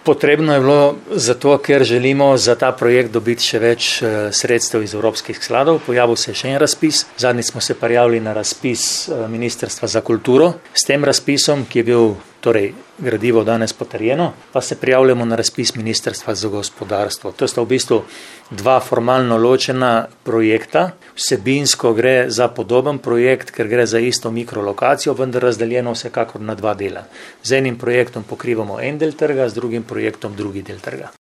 Potrebno je bilo zato, ker želimo za ta projekt dobiti še več sredstev iz evropskih skladov. Pojavil se je še en razpis. Zadnjič smo se prijavili na razpis Ministrstva za kulturo. S tem razpisom, ki je bil gradivo danes potrjeno, pa se prijavljamo na razpis Ministrstva za gospodarstvo. To sta v bistvu dva formalno ločena projekta. Vsebinsko gre za podoben projekt, ker gre za isto mikrolokacijo, vendar razdeljeno vsekakor na dva dela. Z enim projektom pokrivamo en del trga, z drugim projektom drugi del trga.